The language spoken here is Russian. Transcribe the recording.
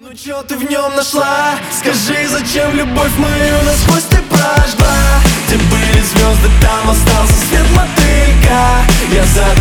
Ну чё ты в нем нашла? Скажи, зачем любовь мою насквозь ты прожгла? Где были звезды, там остался свет мотылька. Я за